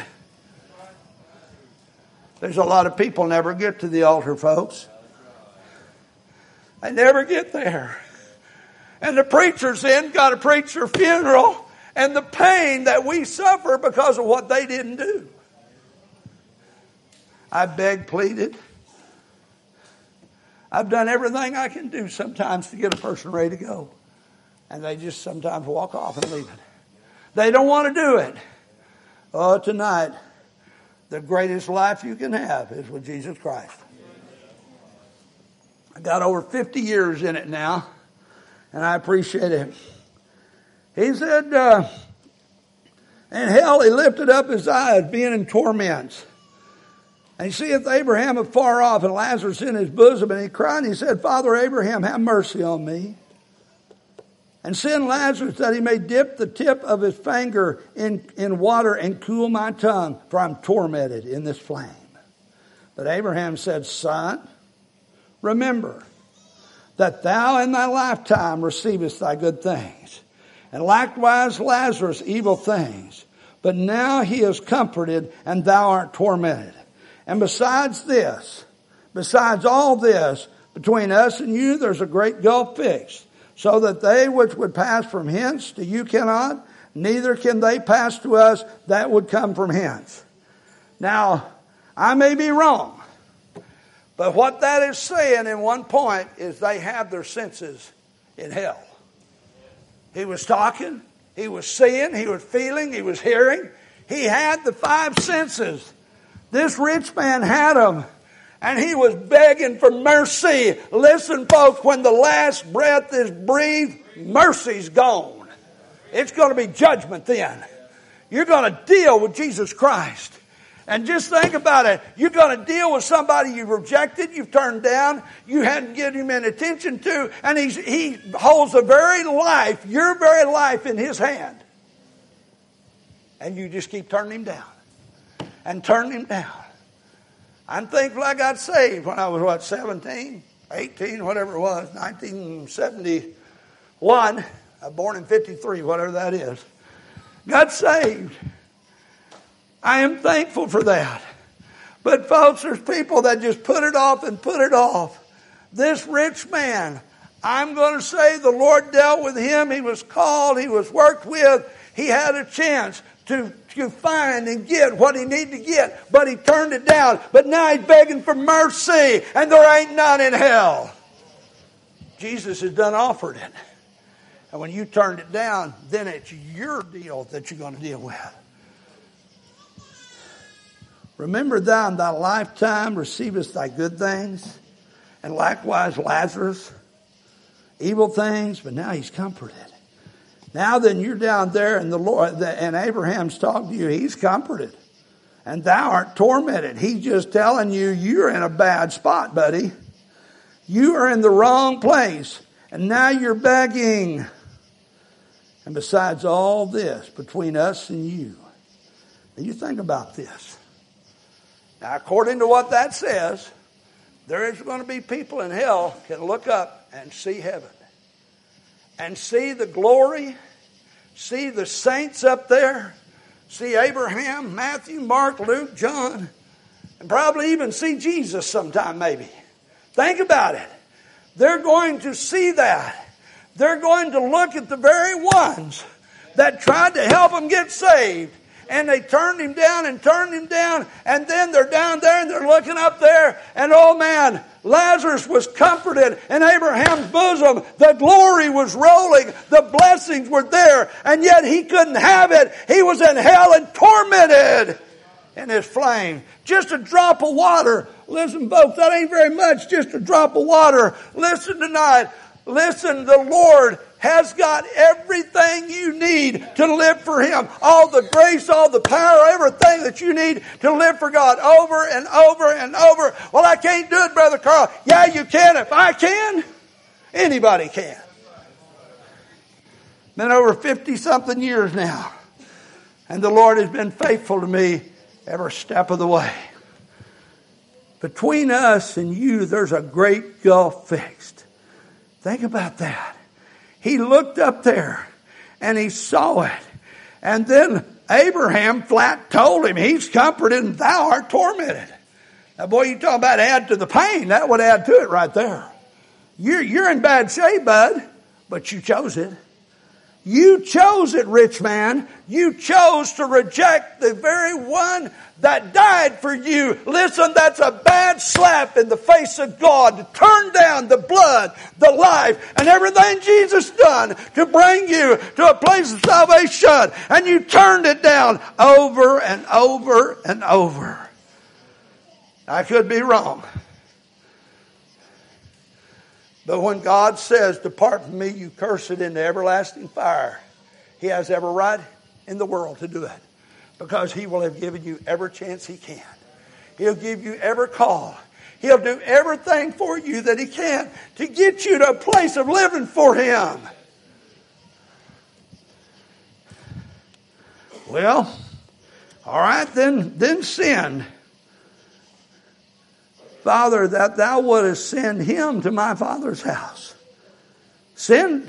There's a lot of people never get to the altar, folks. They never get there. And the preachers then got to preach their funeral and the pain that we suffer because of what they didn't do. I begged, pleaded. I've done everything I can do sometimes to get a person ready to go. And they just sometimes walk off and leave it. They don't want to do it. Oh, tonight, the greatest life you can have is with Jesus Christ. I got over 50 years in it now, and I appreciate it. He said, in hell he lifted up his eyes, being in torments. And he seeth Abraham afar off, and Lazarus in his bosom, and he cried, and he said, Father Abraham, have mercy on me. And send Lazarus that he may dip the tip of his finger in water and cool my tongue, for I'm tormented in this flame. But Abraham said, Son, remember that thou in thy lifetime receivest thy good things, and likewise Lazarus evil things. But now he is comforted, and thou art tormented. And besides all this, between us and you, there's a great gulf fixed, so that they which would pass from hence to you cannot, neither can they pass to us that would come from hence. Now, I may be wrong, but what that is saying in one point is they have their senses in hell. He was talking, he was seeing, he was feeling, he was hearing. He had the 5 senses. This rich man had them, and he was begging for mercy. Listen, folks, when the last breath is breathed, mercy's gone. It's going to be judgment then. You're going to deal with Jesus Christ. And just think about it. You're going to deal with somebody you've rejected, you've turned down, you hadn't given him any attention to, and he holds the very life, your very life in his hand. And you just keep turning him down. And turning him down. I'm thankful I got saved when I was, 17, 18, whatever it was, 1971. I was born in 53, whatever that is. Got saved. I am thankful for that. But folks, there's people that just put it off and put it off. This rich man, I'm going to say the Lord dealt with him. He was called. He was worked with. He had a chance to find and get what he needed to get, but he turned it down. But now he's begging for mercy, and there ain't none in hell. Jesus has done offered it. And when you turned it down, then it's your deal that you're going to deal with. Remember thou in thy lifetime receivest thy good things, and likewise Lazarus, evil things, but now he's comforted. Now then you're down there and the Lord, and Abraham's talking to you. He's comforted. And thou art tormented. He's just telling you, you're in a bad spot, buddy. You are in the wrong place. And now you're begging. And besides all this, between us and you. Now you think about this. Now according to what that says, there is going to be people in hell can look up and see heaven. And see the glory, see the saints up there, see Abraham, Matthew, Mark, Luke, John, and probably even see Jesus sometime maybe. Think about it. They're going to see that. they're going to look at the very ones that tried to help him get saved. And they turned him down and turned him down. And then they're down there and they're looking up there. And oh man, Lazarus was comforted in Abraham's bosom. The glory was rolling. The blessings were there. And yet he couldn't have it. He was in hell and tormented in his flame. Just a drop of water. Listen, folks, that ain't very much. Just a drop of water. Listen tonight. Listen, the Lord has got everything you need to live for Him. All the grace, all the power, everything that you need to live for God over and over and over. Well, I can't do it, Brother Carl. Yeah, you can. If I can, anybody can. Been over 50-something years now. And the Lord has been faithful to me every step of the way. Between us and you, there's a great gulf fixed. Think about that. He looked up there and he saw it. And then Abraham flat told him, he's comforted and thou art tormented. Now boy, you talking about add to the pain. That would add to it right there. You're in bad shape, bud, but you chose it. You chose it, rich man. You chose to reject the very one that died for you. Listen, that's a bad slap in the face of God to turn down the blood, the life, and everything Jesus done to bring you to a place of salvation. And you turned it down over and over and over. I could be wrong. But when God says, depart from me, you cursed, into everlasting fire, He has every right in the world to do it. Because He will have given you every chance He can. He'll give you every call. He'll do everything for you that He can to get you to a place of living for Him. Well, all right, then sin. Father, that thou wouldest send him to my father's house. Send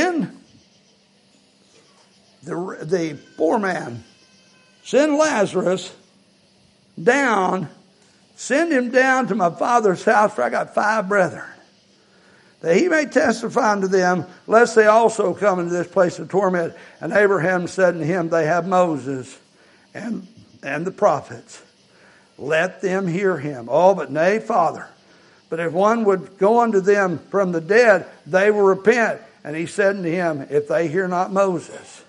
the poor man. Send Lazarus down. Send him down to my father's house, for I got 5 brethren, that he may testify unto them, lest they also come into this place of torment. And Abraham said unto him, they have Moses and the prophets. Let them hear him. Oh, but nay, Father. But if one would go unto them from the dead, they will repent. And he said unto him, if they hear not Moses.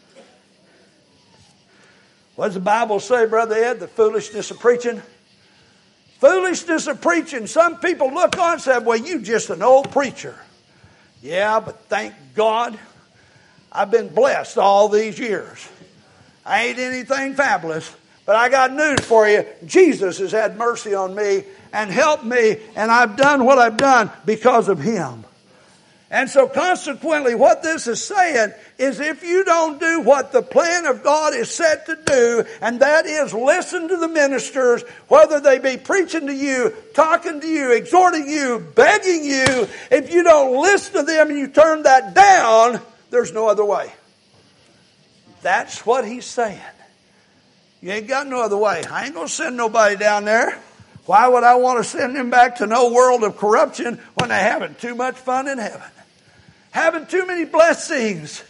What does the Bible say, Brother Ed? The foolishness of preaching? Foolishness of preaching. Some people look on and say, well, you just an old preacher. Yeah, but thank God I've been blessed all these years. I ain't anything fabulous. But I got news for you. Jesus has had mercy on me and helped me, and I've done what I've done because of Him. And so consequently, what this is saying is if you don't do what the plan of God is set to do, and that is listen to the ministers, whether they be preaching to you, talking to you, exhorting you, begging you, if you don't listen to them and you turn that down, there's no other way. That's what He's saying. You ain't got no other way. I ain't going to send nobody down there. Why would I want to send them back to no world of corruption when they're having too much fun in heaven? Having too many blessings.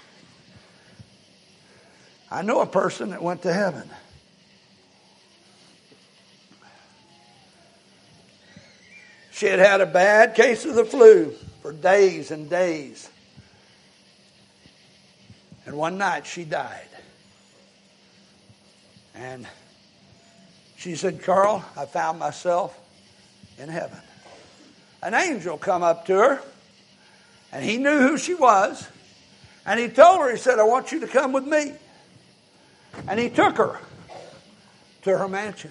I know a person that went to heaven. She had had a bad case of the flu for days and days. And one night she died. And she said, Carl, I found myself in heaven. An angel come up to her, and he knew who she was. And he told her, he said, I want you to come with me. And he took her to her mansion.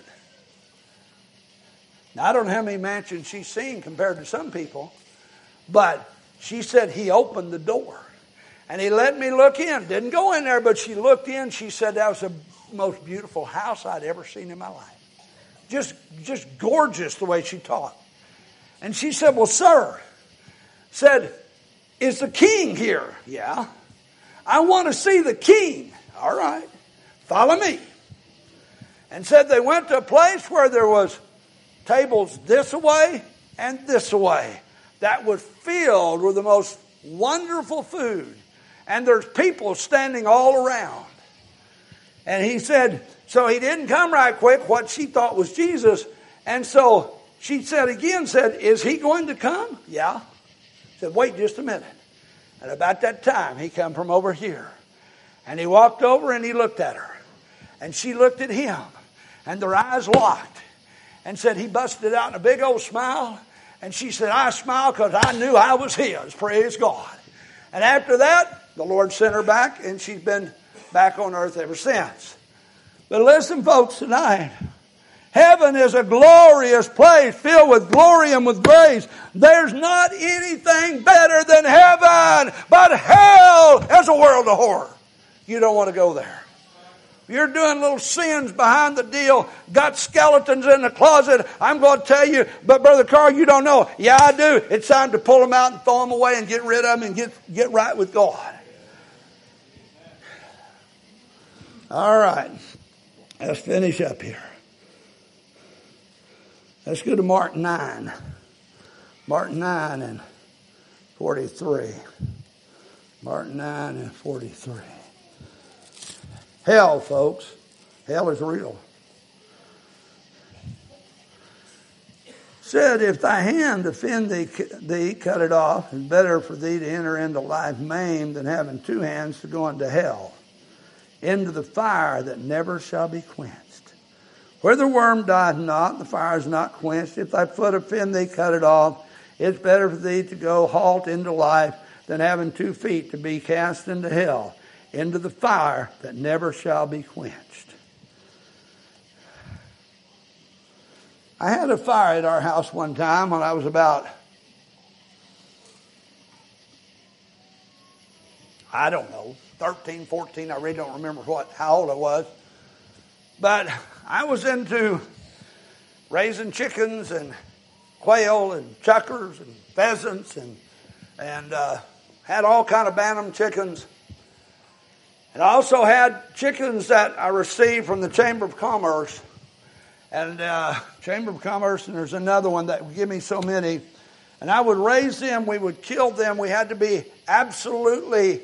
Now, I don't know how many mansions she's seen compared to some people, but she said he opened the door. And he let me look in. Didn't go in there, but she looked in. She said that was the most beautiful house I'd ever seen in my life. Just gorgeous the way she taught. And she said, well, sir, said, is the king here? Yeah. I want to see the king. All right. Follow me. And said they went to a place where there was tables this away and this away that was filled with the most wonderful food, and there's people standing all around. And he said, so he didn't come right quick, what she thought was Jesus. And so she said, is he going to come? Yeah. Said, wait just a minute. And about that time, he come from over here. And he walked over and he looked at her. And she looked at him. And their eyes locked. And said, he busted out in a big old smile. And she said, I smiled because I knew I was his. Praise God. And after that, the Lord sent her back. And she's been back on earth ever since. But listen, folks, tonight. Heaven is a glorious place filled with glory and with grace. There's not anything better than heaven. But hell is a world of horror. You don't want to go there. You're doing little sins behind the deal, got skeletons in the closet. I'm going to tell you, but Brother Carl, you don't know. Yeah, I do. It's time to pull them out and throw them away and get rid of them and get right with God. All right. Let's finish up here. Let's go to Mark 9. Mark 9 and 43. Mark 9 and 43. Hell, folks. Hell is real. Said, if thy hand offend thee, cut it off. It's better for thee to enter into life maimed than having two hands to go into hell, into the fire that never shall be quenched. Where the worm dieth not, the fire is not quenched. If thy foot offend thee, cut it off. It's better for thee to go halt into life than having 2 feet to be cast into hell, into the fire that never shall be quenched. I had a fire at our house one time when I was about, 13, 14. I really don't remember how old I was. But I was into raising chickens and quail and chuckers and pheasants and had all kind of bantam chickens. And I also had chickens that I received from the Chamber of Commerce. And Chamber of Commerce, and there's another one that would give me so many. And I would raise them, we would kill them. They had to be absolutely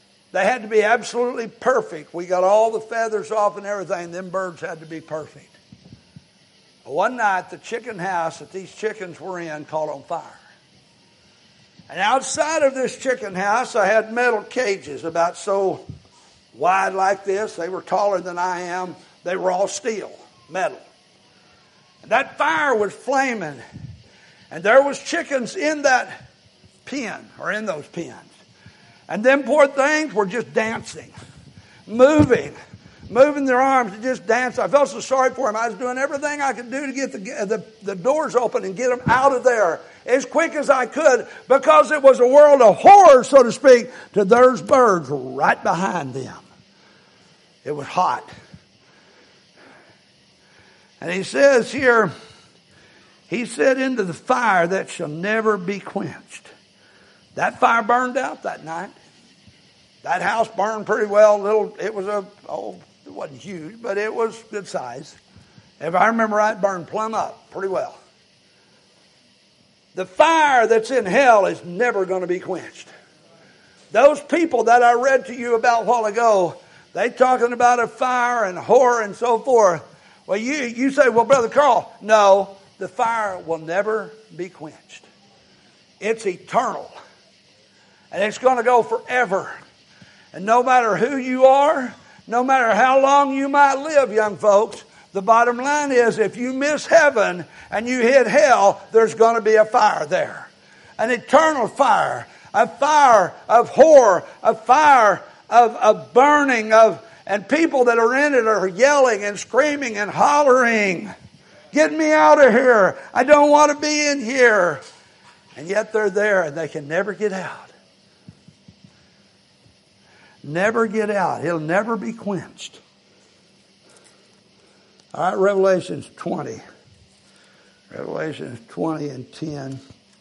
perfect. We got all the feathers off and everything. Them birds had to be perfect. One night, the chicken house that these chickens were in caught on fire. And outside of this chicken house, I had metal cages about so wide like this. They were taller than I am. They were all steel, metal. And that fire was flaming. And there was chickens in that pen, or in those pens. And them poor things were just dancing, moving their arms and just dancing. I felt so sorry for them. I was doing everything I could do to get the doors open and get them out of there as quick as I could, because it was a world of horror, so to speak, to those birds right behind them. It was hot. And he says here, he said, into the fire that shall never be quenched. That fire burned out that night. That house burned pretty well. It wasn't huge, but it was good size. If I remember right, it burned plumb up pretty well. The fire that's in hell is never going to be quenched. Those people that I read to you about a while ago, they talking about a fire and horror and so forth. Well, you say, well, Brother Carl, no, the fire will never be quenched. It's eternal. And it's going to go forever. And no matter who you are, no matter how long you might live, young folks, the bottom line is if you miss heaven and you hit hell, there's going to be a fire there. An eternal fire. A fire of horror. A fire of burning. And people that are in it are yelling and screaming and hollering. Get me out of here. I don't want to be in here. And yet they're there and they can never get out. Never get out. He'll never be quenched. All right, Revelations 20. Revelations 20 and 10.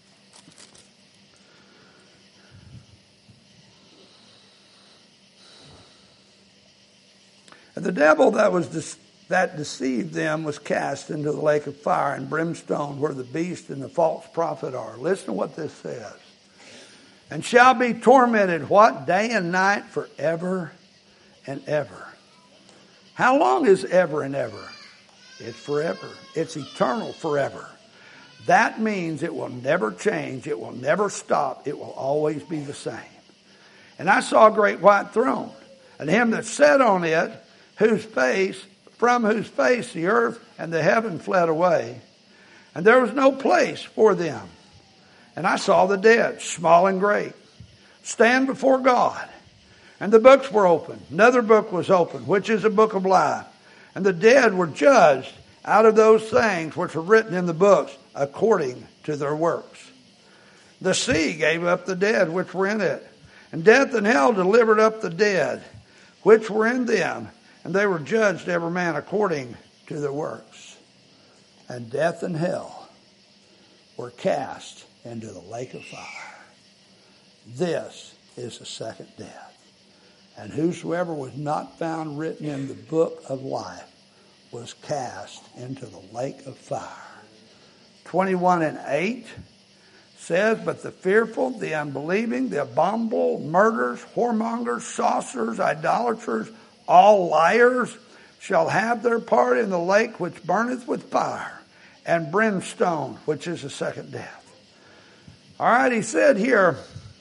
And the devil that deceived them was cast into the lake of fire and brimstone, where the beast and the false prophet are. Listen to what this says. and shall be tormented, what? Day and night forever and ever. How long is ever and ever? It's forever. It's eternal forever. That means it will never change. It will never stop. It will always be the same. And I saw a great white throne, and him that sat on it, from whose face the earth and the heaven fled away, and there was no place for them. And I saw the dead, small and great, stand before God. And the books were opened. Another book was opened, which is the book of life. And the dead were judged out of those things which were written in the books according to their works. The sea gave up the dead which were in it. And death and hell delivered up the dead which were in them. And they were judged every man according to their works. And death and hell were cast into the lake of fire. This is the second death. And whosoever was not found written in the book of life was cast into the lake of fire. 21:8 says, but the fearful, the unbelieving, the abominable, murderers, whoremongers, sorcerers, idolaters, all liars, shall have their part in the lake which burneth with fire and brimstone, which is the second death. All right, he said here,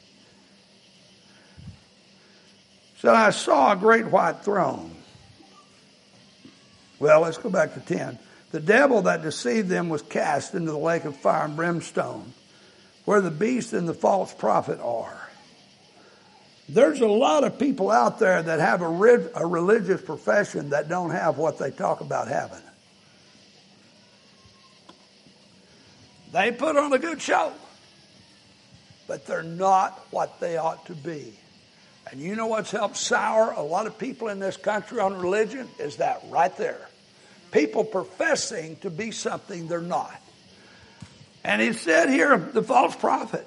so I saw a great white throne. Well, let's go back to 10. The devil that deceived them was cast into the lake of fire and brimstone, where the beast and the false prophet are. There's a lot of people out there that have a religious profession that don't have what they talk about having. They put on a good show, but they're not what they ought to be. And you know what's helped sour a lot of people in this country on religion? Is that right there. People professing to be something they're not. And he said here, the false prophet,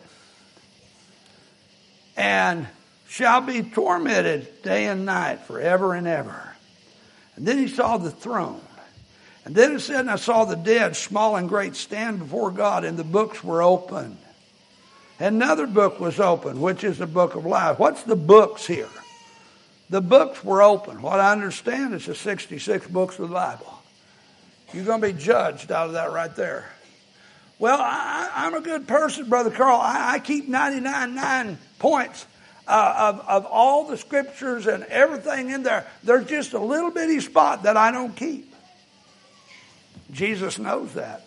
and shall be tormented day and night forever and ever. And then he saw the throne. And then it said, and I saw the dead, small and great, stand before God, and the books were opened. Another book was opened, which is the book of life. What's the books here? The books were open. What I understand is the 66 books of the Bible. You're going to be judged out of that right there. Well, I'm a good person, Brother Carl. I keep 99 points of all the scriptures and everything in there. There's just a little bitty spot that I don't keep. Jesus knows that.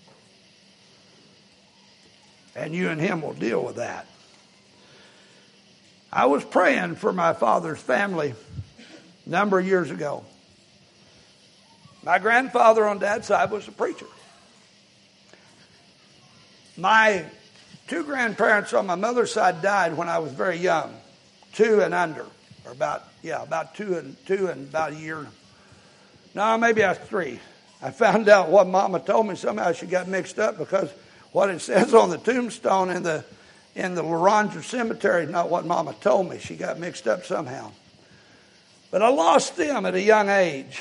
And you and him will deal with that. I was praying for my father's family a number of years ago. My grandfather on Dad's side was a preacher. My two grandparents on my mother's side died when I was very young, 2 and under, or about 2 and about a year. No, maybe I was 3. I found out what Mama told me. Somehow she got mixed up because what it says on the tombstone in the Loranger Cemetery is not what Mama told me. She got mixed up somehow. But I lost them at a young age.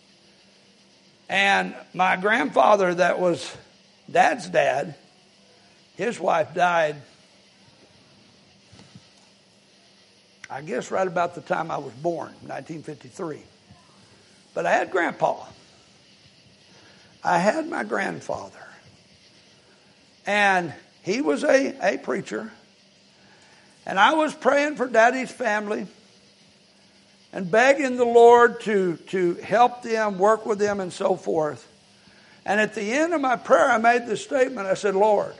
And my grandfather, that was Dad's dad, his wife died, I guess right about the time I was born, 1953. But I had Grandpa. I had my grandfather. And he was a preacher. And I was praying for Daddy's family and begging the Lord to help them, work with them, and so forth. And at the end of my prayer, I made this statement. I said, Lord,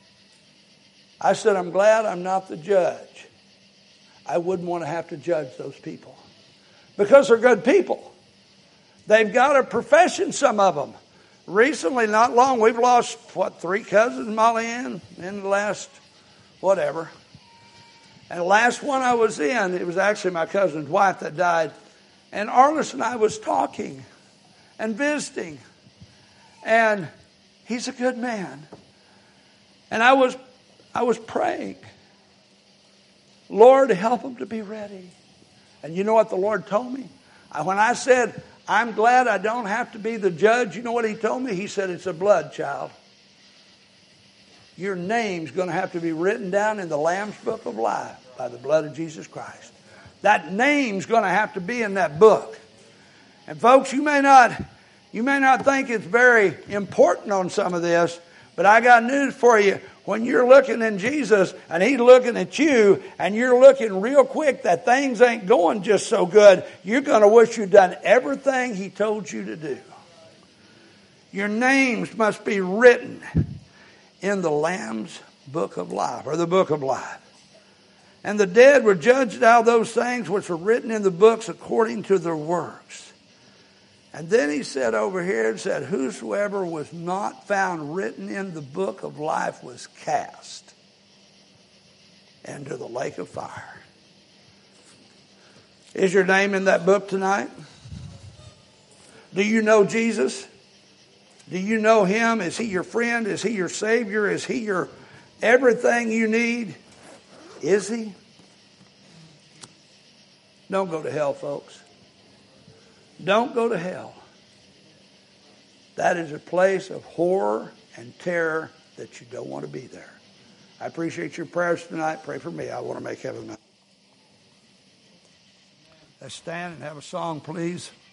I'm glad I'm not the judge. I wouldn't want to have to judge those people because they're good people. They've got a profession, some of them. Recently, not long, we've lost, 3 cousins, Molly Ann, in the last, whatever. And the last one I was in, it was actually my cousin's wife that died. And Arliss and I was talking and visiting. And he's a good man. And I was praying, Lord, help him to be ready. And you know what the Lord told me? When I said, I'm glad I don't have to be the judge, you know what he told me? He said, it's a blood, child. your name's going to have to be written down in the Lamb's Book of Life by the blood of Jesus Christ. That name's going to have to be in that book. And folks, you may not think it's very important on some of this, but I got news for you. When you're looking in Jesus and He's looking at you and you're looking real quick that things ain't going just so good, you're going to wish you'd done everything He told you to do. Your names must be written in the Lamb's Book of Life, or the Book of Life. And the dead were judged out of those things which were written in the books according to their works. And then he said over here, it said, whosoever was not found written in the book of life was cast into the lake of fire. Is your name in that book tonight? Do you know Jesus? Do you know Him? Is He your friend? Is He your Savior? Is He your everything you need? Is He? Don't go to hell, folks. Don't go to hell. That is a place of horror and terror that you don't want to be there. I appreciate your prayers tonight. Pray for me. I want to make heaven. Let's stand and have a song, please.